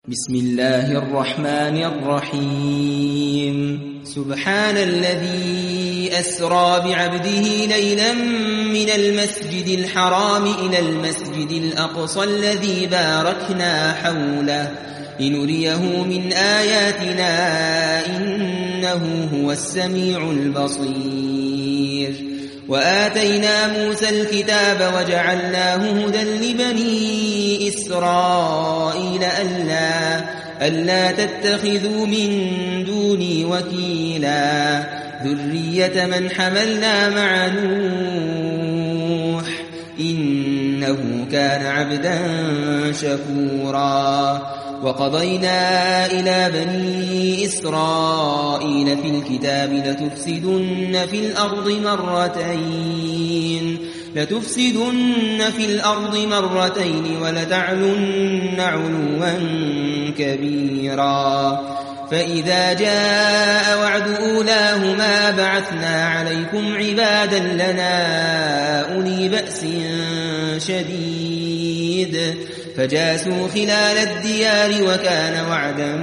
بسم الله الرحمن الرحيم سبحان الذي أسرى بعبده ليلا من المسجد الحرام إلى المسجد الأقصى الذي باركنا حوله لنريه من آياتنا إنه هو السميع البصير وآتينا موسى الكتاب وجعلناه هدى لبني إسرائيل ألا تتخذوا من دوني وكيلا ذرية من حملنا مع نوح إنه كان عبدا شكورا وقضينا إلى بني إسرائيل في الكتاب لتفسدن في الأرض مرتين ولتعلن علوا كبيرا فإذا جاء وعد أولاهما بعثنا عليكم عبادا لنا أولي بأس شديد فجاسوا خلال الديار وكان وعدا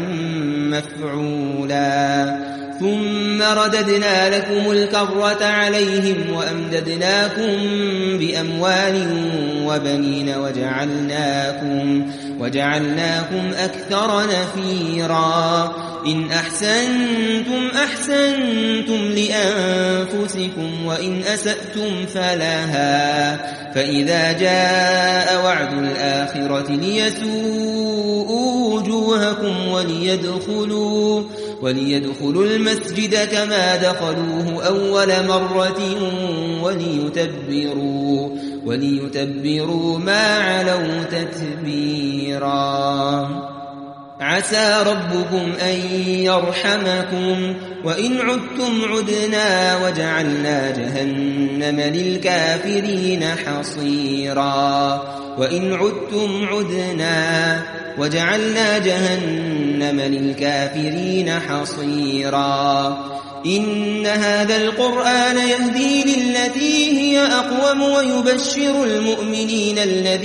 مفعولا ثم رددنا لكم الكرة عليهم وأمددناكم بأموال وبنين وجعلناكم أكثر نفيرا إن أحسنتم لأنفسكم وإن أسأتم فلها فإذا جاء وعد الآخرة ليسوءوا وجوهكم وليدخلوا المسجد كما دخلوه أول مرة وليتبروا ما علوا تتبيرا عسى ربكم أن يرحمكم وإن عدتم عدنا وجعلنا جهنم للكافرين حصيرا وإن عدتم عدنا وجعلنا جهنم للكافرين حصيرا إن هذا القرآن يهدي للتي هي أقوم ويبشر المؤمنين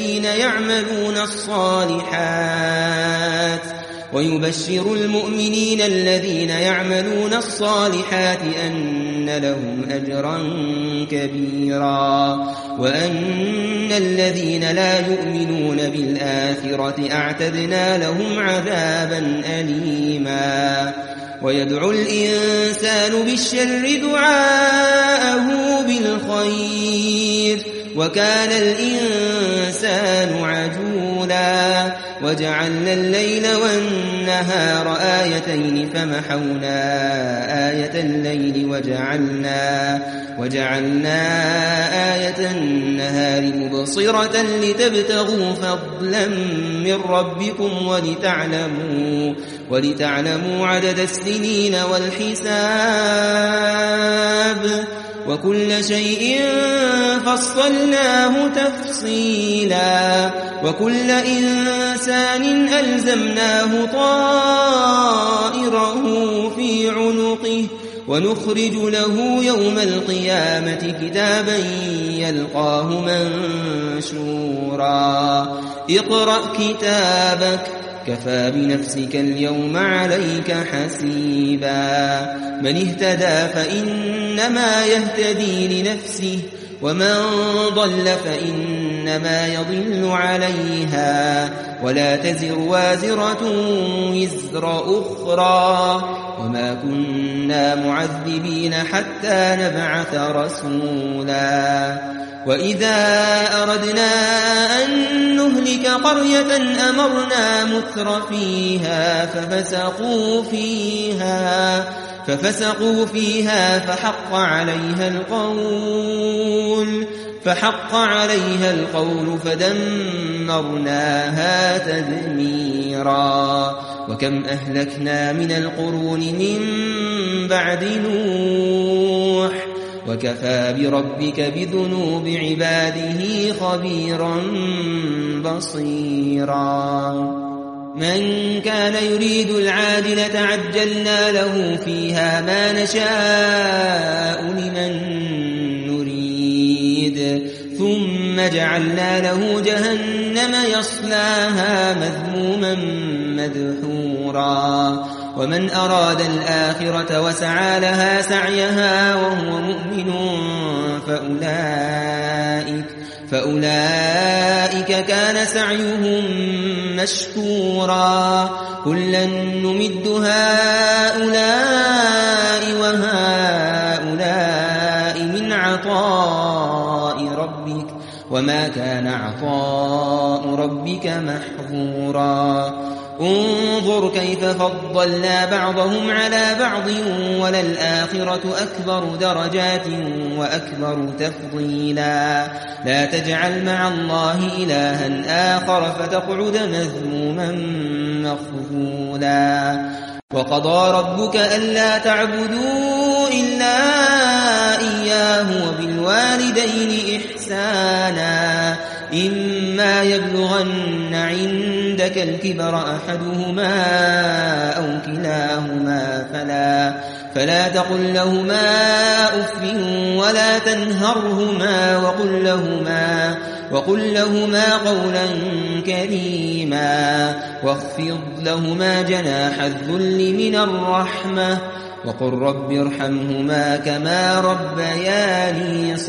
الذين يعملون الصالحات أن لهم أجرا كبيرا وأن الذين لا يؤمنون بالآخرة أعتدنا لهم عذابا أليما ويدعو الإنسان بالشر دعاءه بالخير وكان الإنسان عجولا وجعلنا الليل والنهار آيتين فمحونا آية الليل وجعلنا آية النهار مبصرة لتبتغوا فضلا من ربكم ولتعلموا عدد السنين والحساب وكل شيء فصلناه تفصيلا وكل إنسان ألزمناه طائره في عنقه ونخرج له يوم القيامة كتابا يلقاه منشورا اقرأ كتابك كفى بنفسك اليوم عليك حسيبا من اهتدى فإنما يهتدي لنفسه ومن ضل فإنما يضل عليها ولا تزر وازرة وزر أخرى وما كنا معذبين حتى نبعث رسولا وإذا أردنا أن نهلك قرية أمرنا متر فيها ففسقوا فيها فحق عليها القول فدمرناها تدميرا وكم أهلكنا من القرون من بعد نوح وكفى بربك بذنوب عباده خبيرا بصيرا من كان يريد العاجلة عجلنا له فيها ما نشاء لمن نريد ثم جعلنا له جهنم يصلاها مذموما مدحورا ومن أراد الآخرة وسعى لها سعيها وهو مؤمن فأولئك كان سعيهم مشكورا كلا نمد هؤلاء وهؤلاء من عطاء ربك وما كان عطاء ربك محظورا انظر كيف فضلنا بعضهم على بعض وللآخرة أكبر درجات وأكبر تفضيلا لا تجعل مع الله إلها آخر فتقعد مذموما مخذولا وقضى ربك ألا تعبدوا إلا إياه وبالوالدين إحسانا إما يبلغن عندك الكبر أحدهما أو كلاهما فلا تقل لهما أف ولا تنهرهما وقل لهما قولا كريما واخفض لهما جناح الذل من الرحمة وقل رب ارحمهما كما ربياني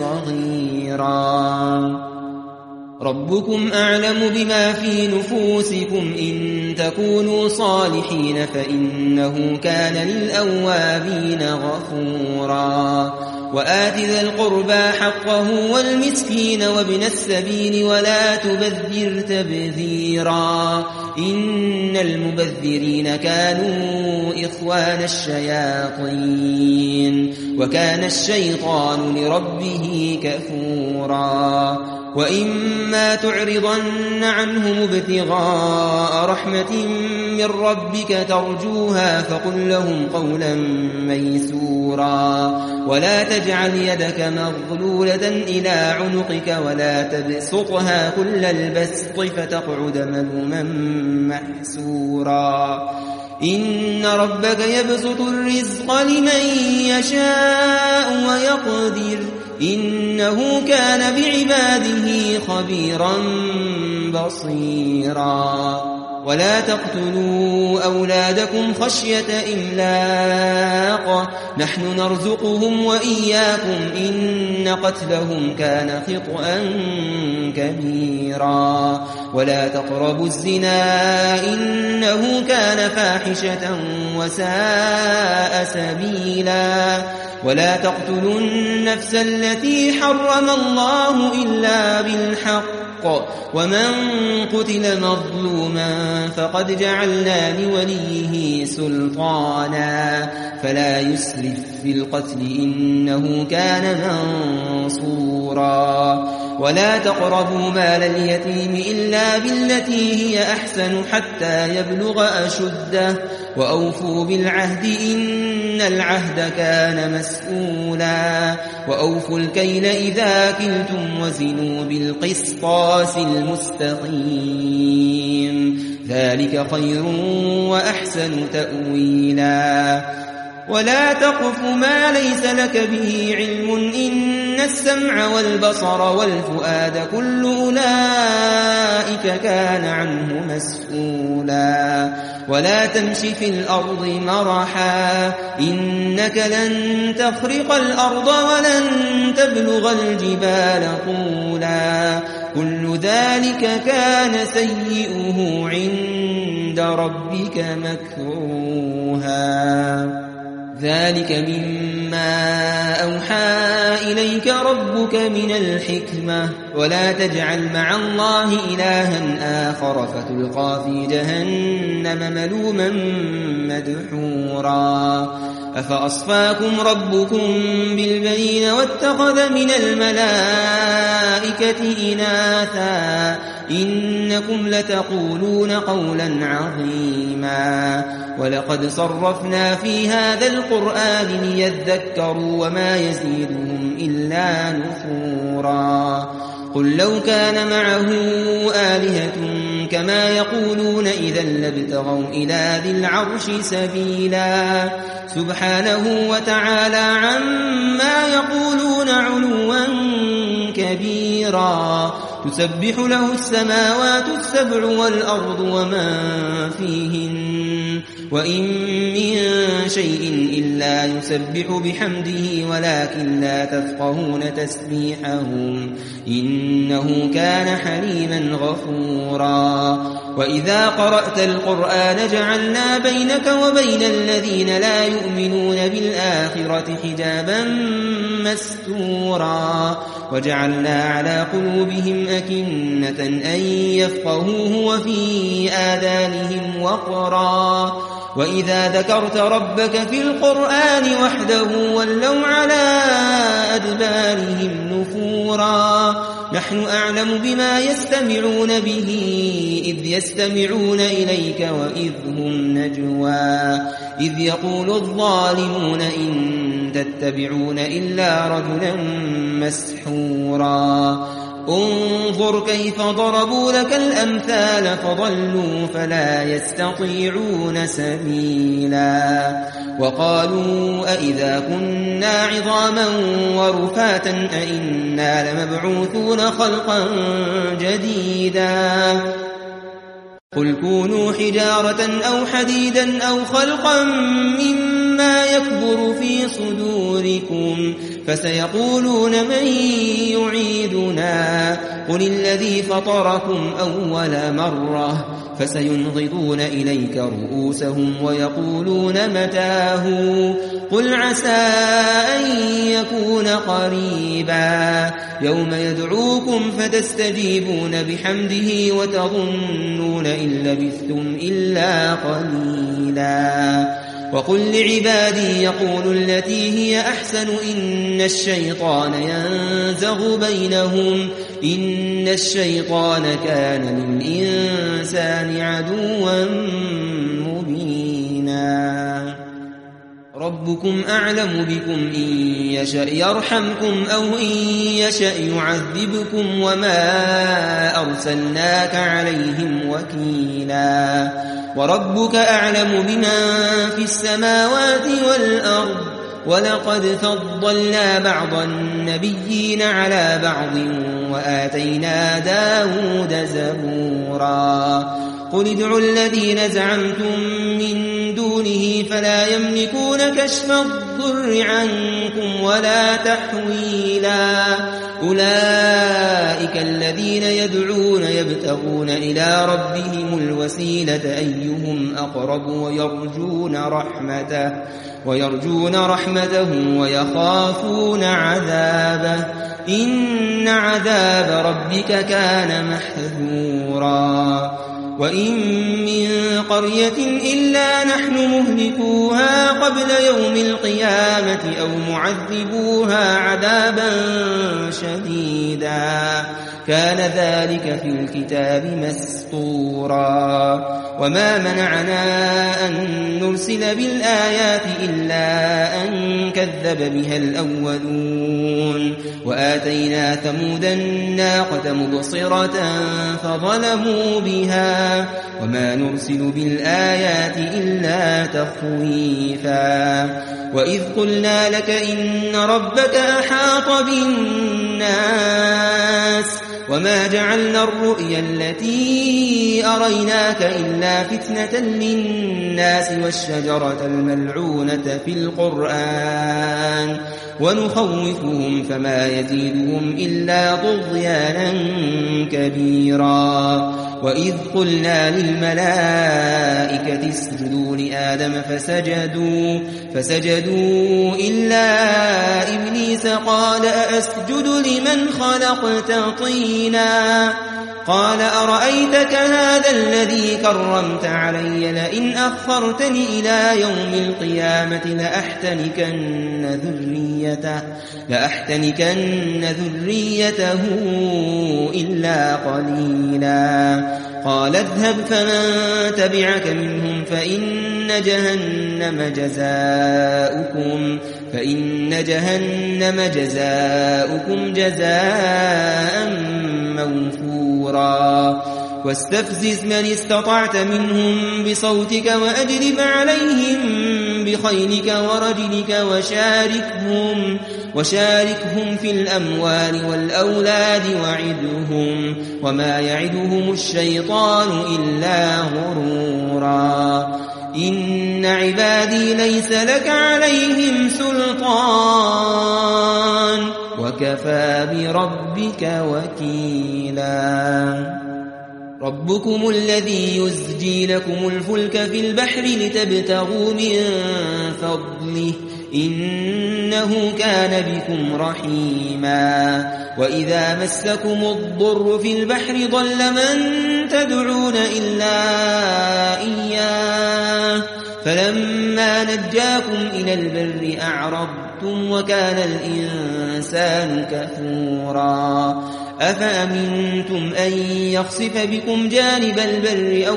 صغيرا ربكم أعلم بما في نفوسكم إن تكونوا صالحين فإنه كان للأوابين غفورا وآت ذا القربى حقه والمسكين وابن السبيل ولا تبذر تبذيرا إن المبذرين كانوا إخوان الشياطين وكان الشيطان لربه كفورا وإما تعرضن عنهم ابتغاء رحمة من ربك ترجوها فقل لهم قولا ميسورا ولا تجعل يدك مغلولة إلى عنقك ولا تبسطها كل البسط فتقعد ملوما محسورا إن ربك يبسط الرزق لمن يشاء ويقدر إنه كان بعباده خبيرا بصيرا ولا تقتلوا أولادكم خشية إملاق نحن نرزقهم وإياكم إن قتلهم كان خطأ كبيرا ولا تقربوا الزنا إنه كان فاحشة وساء سبيلا ولا تقتلوا النفس التي حرم الله إلا بالحق ومن قتل مظلوما فقد جعلنا لوليه سلطانا فلا يسرف في القتل إنه كان منصورا ولا تقربوا مال اليتيم إلا بالتي هي أحسن حتى يبلغ أشده وأوفوا بالعهد إن العهد كان مسؤولا وأوفوا الكيل إذا كلتم وزنوا بالقسطاس المستقيم ذلك خير وأحسن تأويلا ولا تقف ما ليس لك به علم إن السمع والبصر والفؤاد كل أولئك كان عنه مسؤولا ولا تمش في الأرض مرحا إنك لن تخرق الأرض ولن تبلغ الجبال طولا كل ذلك كان سيئه عند ربك مكروها ذلك مما أوحى إليك ربك من الحكمة ولا تجعل مع الله إلها آخر فتلقى في جهنم ملوما مدحورا أفأصفاكم ربكم بالبنين واتخذ من الملائكة إناثا إنكم لتقولون قولا عظيما ولقد صرفنا في هذا القرآن ليذكروا وما يزيدهم إلا نفورا قل لو كان معه آلهة كما يقولون إذا لابتغوا إلى ذي العرش سبيلا سبحانه وتعالى عما يقولون علوا كبيرا يسبح له السماوات السبع والأرض ومن فيهن وإن من شيء إلا يسبح بحمده ولكن لا تفقهون تسبيحهم إنه كان حليما غفورا وإذا قرأت القرآن جعلنا بينك وبين الذين لا يؤمنون بالآخرة حجابا مستورا وجعلنا على قلوبهم أكنة أن يفقهوه وفي آذانهم وقرا وإذا ذكرت ربك في القرآن وحده ولوا على أدبارهم نفورا نحن أعلم بما يستمعون به إذ يستمعون إليك وإذ هم نجوى إذ يقول الظالمون إن تتبعون إلا رجلا مسحورا انظر كيف ضربوا لك الأمثال فضلوا فلا يستطيعون سبيلا وقالوا أئذا كنا عظاما ورفاتا أئنا لمبعوثون خلقا جديدا قل كونوا حجارة أو حديدا أو خلقا مما يكبر في صدوركم فسيقولون من يعيدنا قل الذي فطركم أول مرة فسينغضون إليك رؤوسهم ويقولون متاه قل عسى أن يكون قريبا يوم يدعوكم فتستجيبون بحمده وتظنون إن لبثتم إلا قليلا وقل لعبادي يقولوا التي هي أحسن إن الشيطان ينزغ بينهم إن الشيطان كان للإنسان عدوا مبينا ربكم أعلم بكم إن يشأ يرحمكم أو إن يشأ يعذبكم وما أرسلناك عليهم وكيلا وربك أعلم بمن في السماوات والأرض ولقد فضلنا بعض النبيين على بعض وآتينا داود زبورا قل ادعوا الذين زعمتم من دونه فلا يملكون كشف الضر عنكم ولا تحويلا أولئك الذين يدعون يبتغون إلى ربهم الوسيلة أيهم أقرب ويرجون رحمته ويخافون عذابه إن عذاب ربك كان محذورا وإن من قرية إلا نحن مهلكوها قبل يوم القيامة أو معذبوها عذابا شديدا كان ذلك في الكتاب مسطورا وما منعنا أن نرسل بالآيات إلا أن كذب بها الأولون وآتينا ثمود الناقة مبصرة فظلموا بها وما نرسل بالآيات إلا تخويفا وإذ قلنا لك إن ربك أحاط بالناس وما جعلنا الرؤيا التي أريناك إلا فتنة للناس والشجرة الملعونة في القرآن ونخوفهم فما يزيدهم إلا طغيانا كبيرا وإذ قلنا للملائكة اسجدوا لآدم فسجدوا إلا إبليس قال أأسجد لمن خلقت طينا قال أرأيتك هذا الذي كرمت علي لئن أخرتني إلى يوم القيامة لأحتنكن ذريته إلا قليلا قال اذهب فمن تبعك منهم فإن جهنم جزاؤكم جزاء موفورا واستفزز من استطعت منهم بصوتك وأجلب عليهم بخيلك ورجلك وشاركهم في الأموال والأولاد وعدهم وما يعدهم الشيطان إلا غرورا إن عبادي ليس لك عليهم سلطان وكفى بربك وكيلا ربكم الذي يزجي لكم الفلك في البحر لتبتغوا من فضله إنه كان بكم رحيما وإذا مسكم الضر في البحر ضل من تدعون إلا إياه فلما نجاكم إلى البر أعرضتم وكان الإنسان كفورا أفأمنتم أن يخسف بكم جانب البر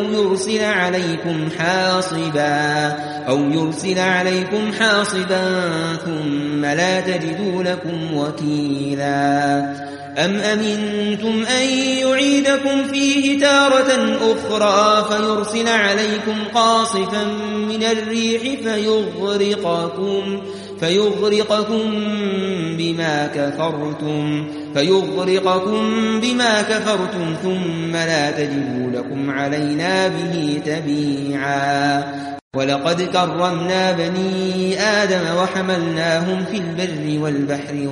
أو يرسل عليكم حاصبا ثم لا تجدوا لكم وكيلا أم أمنتم أن يعيدكم فيه تارة أخرى فيرسل عليكم قاصفا من الريح فيغرقكم بما كفرتم ثم لا تجدوا لكم علينا به تبيعا ولقد كرمنا بني آدم وحملناهم في البر والبحر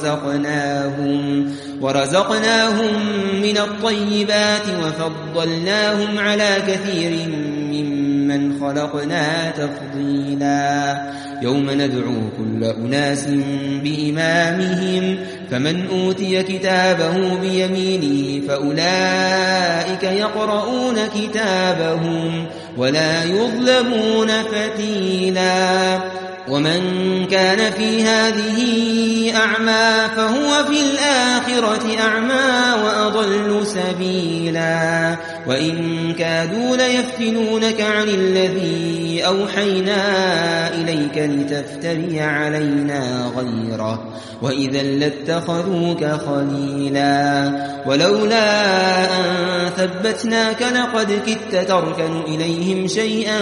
ورزقناهم من الطيبات وفضلناهم على كثير ممن خلقنا تفضيلا يوم ندعو كل أناس بإمامهم فمن أوتي كتابه بيمينه فأولئك يقرؤون كتابهم ولا يظلمون فتيلا ومن كان في هذه أعمى فهو في الآخرة أعمى وأضل سبيلا وإن كادوا ليفتنونك عن الذي أوحينا إليك لتفتري علينا غيره وإذا لاتخذوك خليلا ولولا أن ثبتناك لقد كدت تركن إليهم شيئا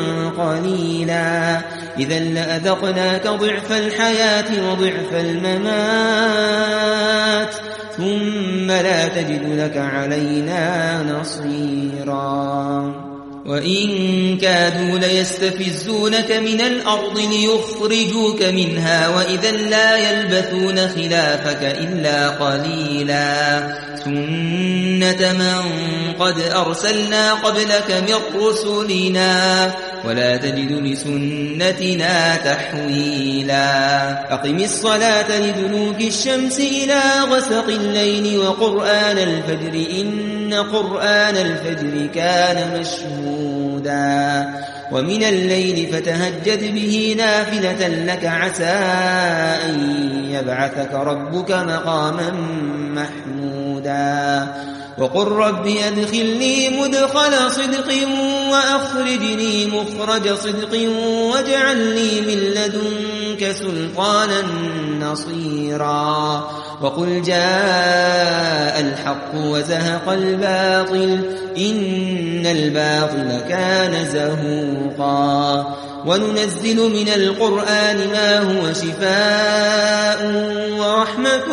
قليلا إذا لأذقناك ضعف الحياة وضعف الممات ثم لا تجد لك علينا نصيرا وإن كادوا ليستفزونك من الأرض ليخرجوك منها وإذا لا يلبثون خلافك إلا قليلا سنة من قد أرسلنا قبلك من رسلنا ولا تجد لسنتنا تحويلا أقم الصلاة لدلوك الشمس إلى غسق الليل وقرآن الفجر إن قرآن الفجر كان مشهودا ومن الليل فتهجد به نافلة لك عسى أن يبعثك ربك مقاما محمودا وقل رب أدخلني مدخل صدق وأخرجني مخرج صدق واجعل لي من لدنك سلطانا نصيرا وقل جاء الحق وزهق الباطل إن الباطل كان زهوقا وننزل من القرآن ما هو شفاء ورحمة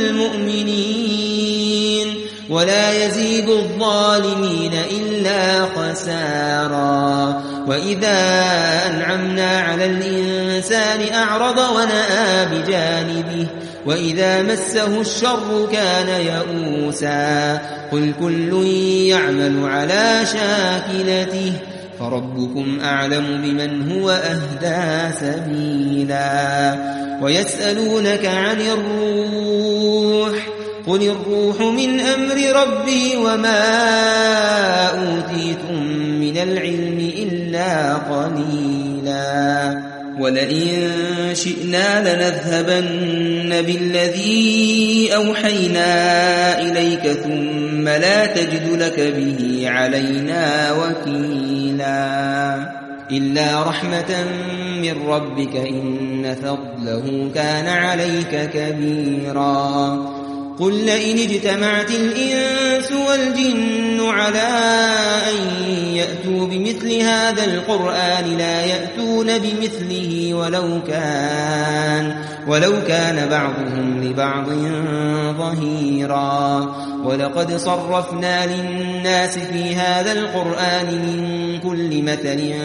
للمؤمنين ولا يزيد الظالمين إلا خسارا وإذا أنعمنا على الإنسان أعرض ونأى بجانبه وإذا مسه الشر كان يئوسا قل كل يعمل على شاكلته فربكم أعلم بمن هو أهدى سبيلا ويسألونك عن الروح قل الروح من أمر ربي وما أوتيتم من العلم إلا قليلا ولئن شئنا لنذهبن بالذي أوحينا إليك ثم لا تجد لك به علينا وكيلا إلا رحمة من ربك إن فضله كان عليك كبيرا قل لئن اجتمعت الإنس والجن على أن يأتوا بمثل هذا القرآن لا يأتون بمثله ولو كان بعضهم لبعض ظهيرا. ولقد صرفنا للناس في هذا القرآن من كل مثل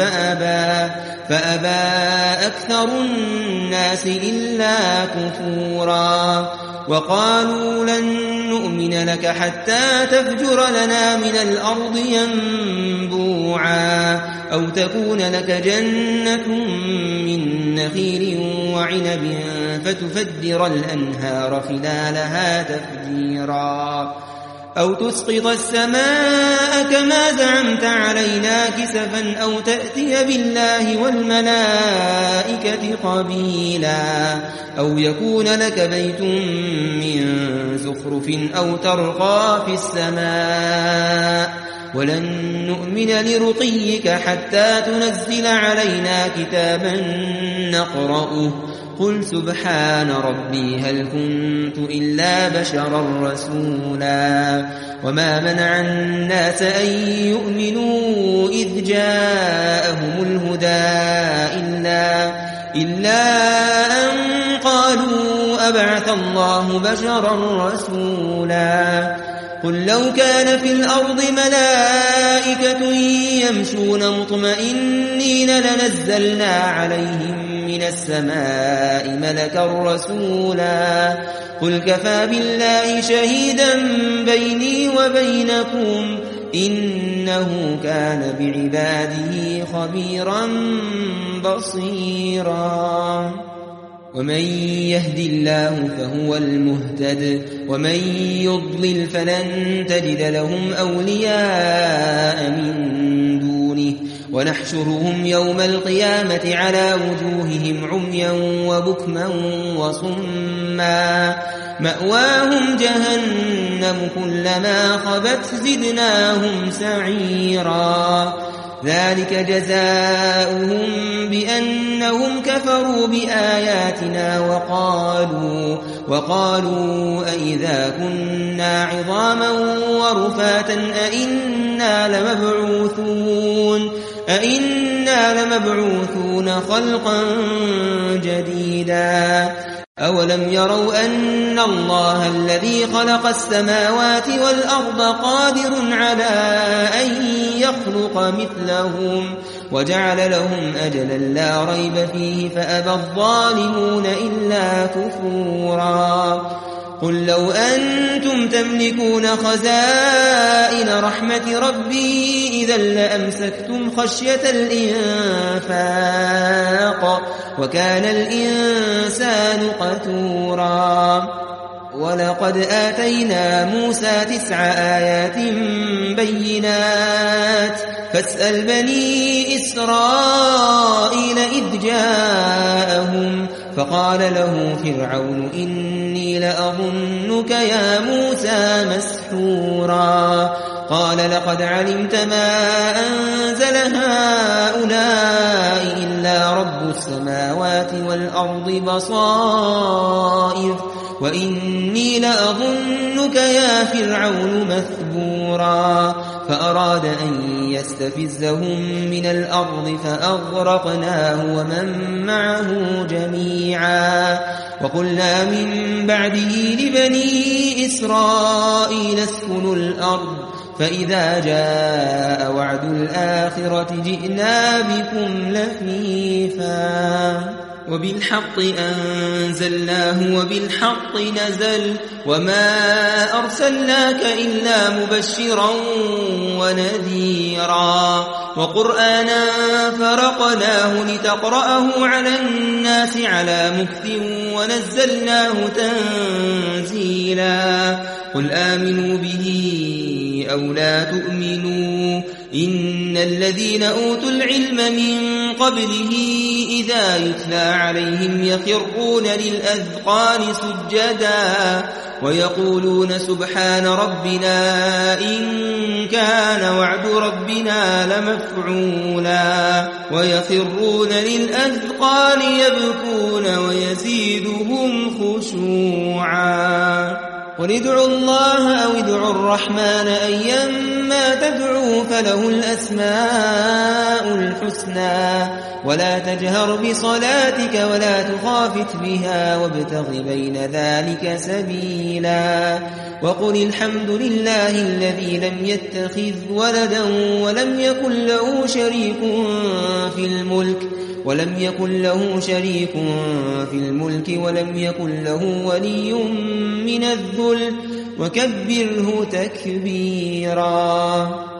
فأبى أكثر الناس إلا كفورا. وقالوا لن نؤمن لك حتى تفجر لنا من الأرض ينبوعا أو تكون لك جنة من نخيل وعنب فتفجر الأنهار خلالها تفجيرا أو تسقط السماء كما زعمت علينا كسفا أو تأتي بالله والملائكة قبيلا أو يكون لك بيت من زخرف أو ترقى في السماء ولن نؤمن لرقيك حتى تنزل علينا كتابا نقرأه قل سبحان ربي هل كنت إلا بشرا رسولا. وما منع الناس أن يؤمنوا إذ جاءهم الهدى إلا أن قالوا أبعث الله بشرا رسولا. قل لو كان في الأرض ملائكة يمشون مطمئنين لنزلنا عليهم من السماء ملكا رسولا. قل كفى بالله شهيدا بيني وبينكم إنه كان بعباده خبيرا بصيرا. ومن يهد الله فهو المهتد ومن يضلل فلن تجد لهم أولياء من دونه ونحشرهم يوم القيامة على وجوههم عميا وبكما وصما مأواهم جهنم كلما خبت زدناهم سعيرا. ذلك جزاؤهم بأنهم كفروا بآياتنا وقالوا أئذا كنا عظاما ورفاتا أئنا لمبعوثون خلقا جديدا. أولم يروا أن الله الذي خلق السماوات والأرض قادر على أن يخلق مثلهم وجعل لهم أجلا لا ريب فيه فأبى الظالمون إلا كفورا. قل لو أنتم تملكون خزائن رحمة ربي إذا لأمسكتم خشية الإنفاق وكان الإنسان قتورا. ولقد آتينا موسى 9 آيات بينات فاسأل بني إسرائيل إذ جاءهم فقال له فرعون إني لأظنك يا موسى مسحورا. قال لقد علمت ما أنزل هؤلاء إلا رب السماوات والأرض بصائر وإني لأظنك يا فرعون مثبورا. فأراد أن يستفزهم من الأرض فأغرقناه ومن معه جميعا. وقلنا من بعده لبني إسرائيل اسكنوا الأرض فإذا جاء وعد الآخرة جئنا بكم لفيفا. وبالحق أنزلناه وبالحق نزل وما أرسلناك إلا مبشرا ونذيرا. وقرآنا فرقناه لتقرأه على الناس على مكث ونزلناه تنزيلا. قل آمنوا به أو لا تؤمنوا إن الذين أوتوا العلم من قبله إذا يتلى عليهم يخرون للأذقان سجدا ويقولون سبحان ربنا إن كان وعد ربنا لمفعولا ويخرون للأذقان يبكون ويزيدهم خشوعا. قل ادعوا الله أو ادعوا الرحمن أيما تدعوا فله الأسماء الحسنى ولا تجهر بصلاتك ولا تخافت بها وابتغ بين ذلك سبيلا وقل الحمد لله الذي لم يتخذ ولدا ولم يكن له شريك في الملك ولم يكن له ولي من الذل وكبره تكبيرا.